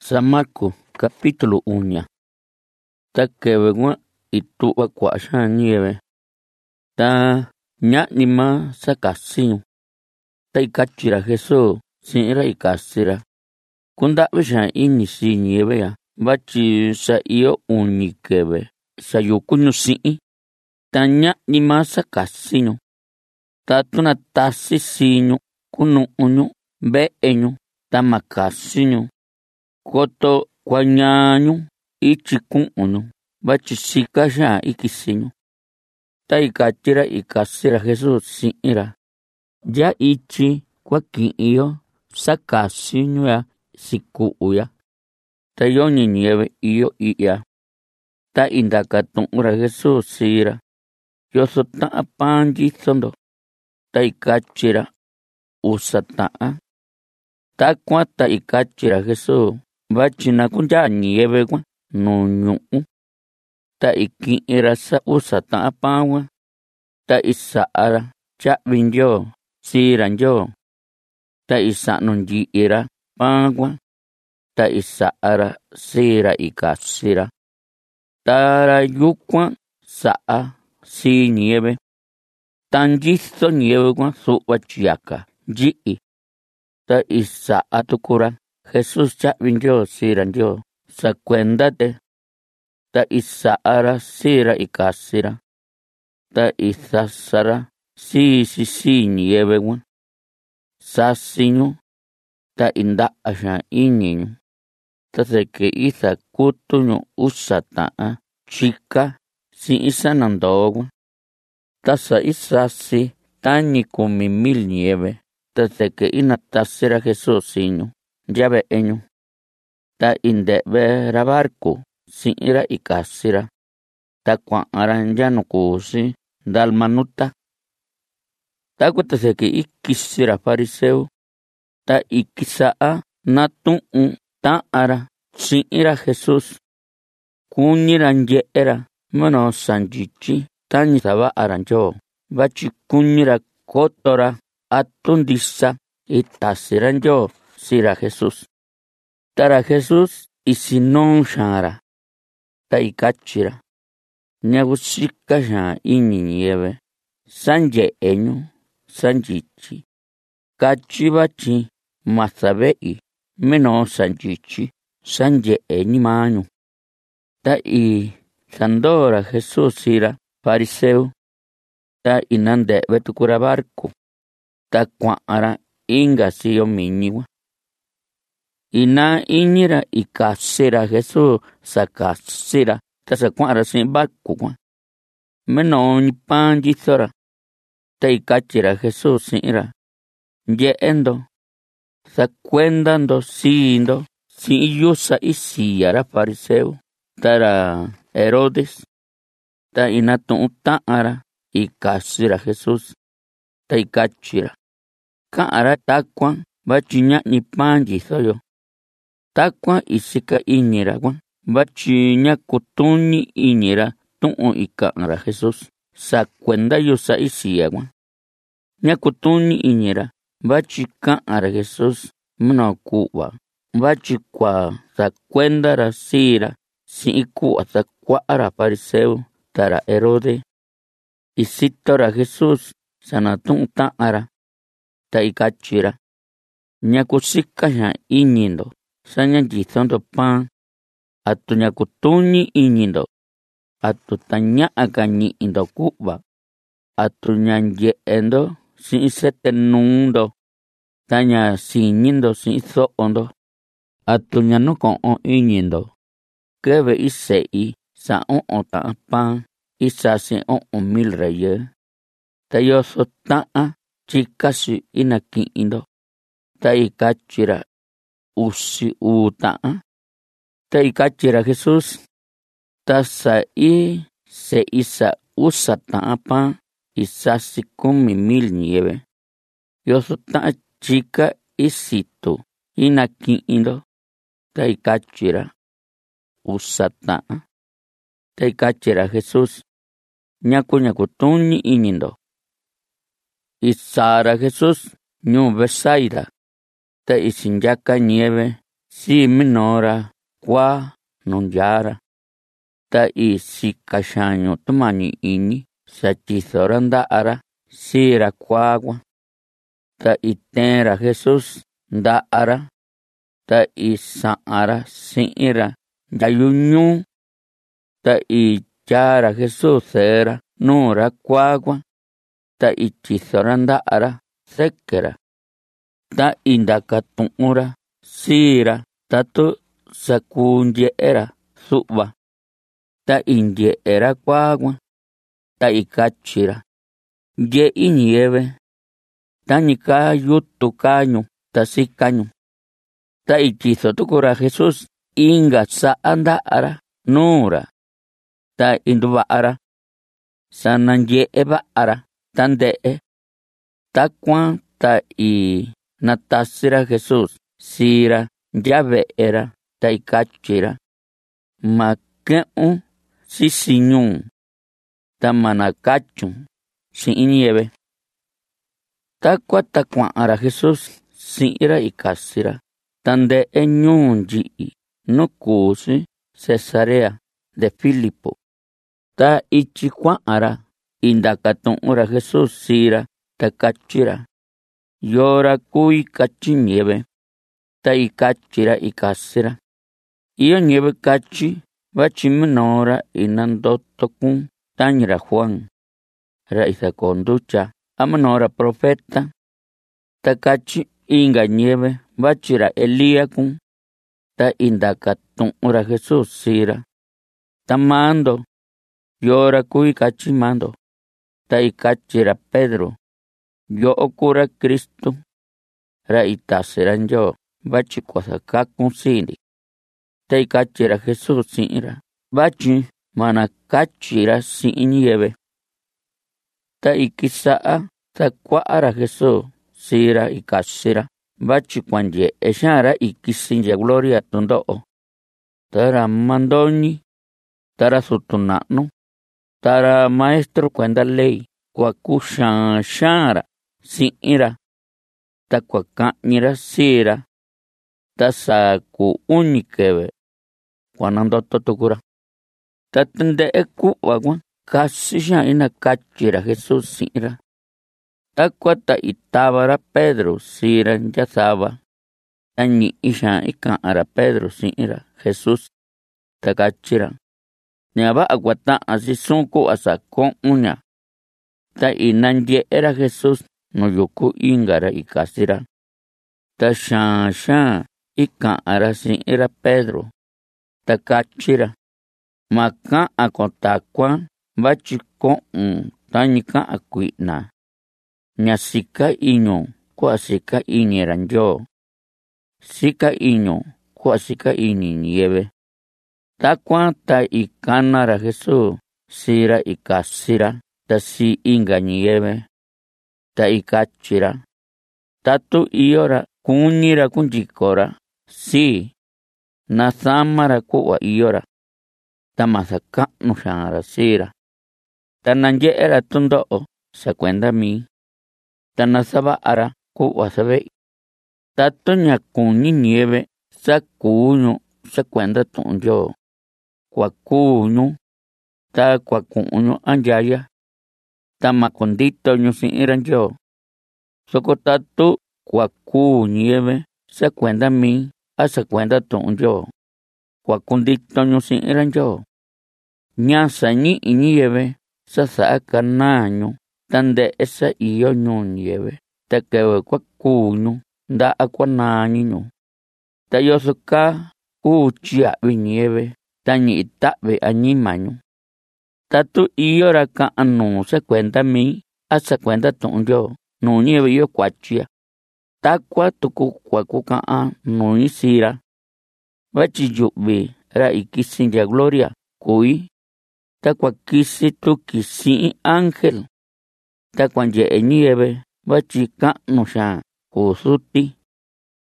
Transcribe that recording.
San Marcos capítulo 1. Ta keve guan itu'va kua'a xan ñieve ta ña'ni maa sakasiñu ta ikatyi-ra Jesús si'in ra ikasira kunda'vi xan iñi sii ñieve ya vatyi sa iyo 1 keve sayuku ñusi'i ta ña'ni maa sakasiñu tatun na tasi siiñu kunu'uñu ve'eñu ta makasiñu koto kuañaañu ityi ku'unñu vatyi sika xaan ikisiñu. Ta ikatyi-ra ikasira Jesús si'in-ra: ya ityi kuaki'in yo sakasiñu ya siku'u ya. Ta yoñi ñieve iyo i'ya. Ta indakatu'un-ra Jesús sii-ra: yoso ta'an pan nyiso ndo? Ta ikatyi-ra: 9 ta'an. Takuan ta ikatyi-ra Jesús vatyi na kunyaa ñieve kuan nu ñu'u. Ta iki'in-ra sa 9 ta'an pan kuan, ta isa'a-ra tya'vi Ndyoo sii-ra Ndyoo. Ta isa'nu nyi'i-ra pan kuan, ta isa'a-ra sii-ra ikasira. Ta yukuan sa'a sii ñieve. Ta nyiso ñieve kuan su'va tyiyaka nyi'i. Ta isa'a tuku-ra Jesús tya'vi Ndyoo sii-ra Ndyoo sa kuenda te. Ta isa'a-ra sii-ra ikasira. Ta isasa-ra sii ñieve kuan. Sasiñu ta inda'a xaan iñiñu. Ta seke isakutuñu 9 ta'an tyika si'in sanandoo kuan. Ta sa isasi tañi 10,000 ñieve. Ta seke inatasi-ra Jesús siiñu nya ve'eñu. Ta inde've-ra barku si'in ra ikasira. Ta kua'an-ra nya nu kusi Dalmanuta. Takuan ta seke ikisi-ra fariseo. Ta ikisa'a natu'un ta'an-ra si'in-ra Jesús. Kuñi-ra nye'e-ra meno santyityi tañi sava'a-ra Ndyoo vatyi kuñi-ra koto-ra atu ndisa itasi-ra Ndyoo sii-ra Jesús. Ta-ra Jesús isinuu xaan-ra. Ta ikatyi-ra: ñaku sika xaan iñi ñieve santye'eñu santyityi. Katyi vatyi ma save'i meno santyityi santye'e ñimaañu. Ta isandoo-ra Jesús sii-ra fariseo. Ta inande've tuku-ra barku. Ta kua'an-ra inga siyomiñi kuan. Inaa iñi-ra ikasi-ra Jesús sakasira ta sa kua'an-ra si'in barku kuan. Meno pan nyiso-ra. Ta ikatyi-ra Jesús si'in-ra: nye'e ndo, sakuenda ndo sii ndo si'in yusa isiya ra fariseo ta ra Herodes. Ta inatu'un ta'an-ra ikasi-ra Jesús. Ta ikatyi-ra: ka'an-ra takuan vatyi ña'ni pan nyiso yo. Takuan isika iñi-ra kuan vatyi ña kutuñi iñi-ra tu'un ika'an-ra Jesús sa kuenda yusa isiya kuan. Ña kutuñi iñi-ra vatyi ka'an-ra Jesús meno ku'va vatyi kua sakuenda-ra sii-ra si'in ku'va sakua'a-ra fariseo ta ra Herodes. Isito-ra Jesús sanatu'un ta'an-ra. Ta ikatyi-ra: ña kusika xaan iñi ndo sa ña nyiso ndo pan. Atu ña kutuñi iñi ndo. Atu ta ña'a ka ñi'i ndo ku'va. Atu ña nye'e ndo si'in sete nuu ndo. Ta ña siñi ndo si'in so'o ndo. Atu ña nuko'on iñi ndo keve ise'i sa 9 ta'an pan isasi 9,000 rayɨɨ. Ta yoso ta'an tyikasi inaki'in ndo. Ta ikatyi-ra 10 ta'an. Ta ikatyi-ra Jesús: ta sa se'i sa 9 ta'an pan isasi 10,000 ñieve. Yoso ta'an tyika isitu inaki'in ndo. Ta ikatyi-ra 9 ta'an. Ta ikatyi-ra Jesús: ñaku ña kutuñi iñi ndo. Isaa-ra Jesús ñuu Betsaida. Ta isinyaka ñieve si minora qua non yara. Ta si caxaño tumani ini sa chizora nda'ara sira kuagua. Ta tera Jesús nda'ara. Ta sa'ara si'ira yayuñu. Ta chara Jesús sera nura kuagua. Ta chizora nda'ara sekera. Ta ndakatu'ura sira tatu sakunye'era su'va. Ta nye'era kuagua. Ta kachira. Ye'i nieve. Ta nika yutu kañu. Ta si kañu. Ta chizo tukura Jesús inga sa'a nda'ara nura. Ta nduva'ara. Sana nye'e va'ara. Ta nde'e. Ta kuan ta natasira Jesús sira yave'era. Ta kachira. Ma ke'un si siñun. Ta manakachun sin nieve. Ta kuata kua'ara Jesús si'ira kasira. Ta nde'e ñun yi'i nukusi Cesarea de Filipo. Ta ichi kua'ara indakatu'ura Jesús sira ta kachira. Yora kui kachi nieve. Ta kachira kasira. Iyo nieve kachi vachi minora inandoto kun tañira Juan. Ra isakonducha amanora profeta. Ta kachi inga nieve vachira Elías kun. Ta indakatu'ura Jesús sira. Ta mando. Yora kui kachi mando. Ta kachira Pedro. Yo okura Cristo. Ra itasiran yo vachi kuasakakun sindi. Ta kachira Jesús sira. Vachi manakachira sin nieve. Ta kisa'a ta kua'ara Jesús sira kasira. Vachi kuanye exara kisinja gloria tundo'o. Tara mandoni. Tara sutuna'nu. Tara maestro cuenta ley. Kuakushan shara si'ira. Ta kuaka'ñira sira. Ta saku unikeve. Kuanandoto tukura. Ta tende'e ku'va kasi xa'ina kachira Jesús si'ira. Ta kuata itabara Pedro sira yasaba. Ta ñi'i xa'i ka'ara Pedro si'ira Jesús. Ta kachira. Ñava'a kuata'a si sunku asa ko'uña. Ta nanye'era Jesús no yuku ingara kasira. Ta xan ka'ara si'ira Pedro. Ta kachira. Maka'a kontakua vachi ko'un ta nika'a kui'na. Ñasika iñu kua sika iñeran yo. Sika iñu kua sika iñi nieve. Ta kuanta kanara Jesús sira kasira. Ta si inga nieve. Ta kachira. Tatu iora kunira kunjikora. Si. Nasamara kuwa iora. Ta masaka'nu xa'ara sira. Ta nanye'era tundo'o sa kuenda mi. Ta nasaba'ara kuwa sabe. Ta tuña kuñi nieve sa kuñu sa kuenda tu'un yo. Kuakuñu. Ta kuakuñu anyaya. Ta makondito ñu si'iran yo. Soko tatu kuaku nieve sa kuenda mi asa kuenda tu'un yo. Kuakundito ñu si'iran yo. Ñasa ñi'i nieve sa sa'a kanañu. Ta nde'e sa iyo ñu nieve. Ta kewe kuakuñu nda'a kuanañiñu. Ta yosoka chia'vi nieve. Ta ñi'i ta'vi añimañu. Tatu iyora ka'anu sa kuenda mi asa kuenda tu'un yo. Nu nieve yo kuachia. Ta kuatuku kuakuka'a nui sira. Vachi yu'vi ra kisinja gloria kui. Ta kuakisi tu kisi'i ángel. Ta kuanye'e nieve vachi ka'nu xaan kusuti.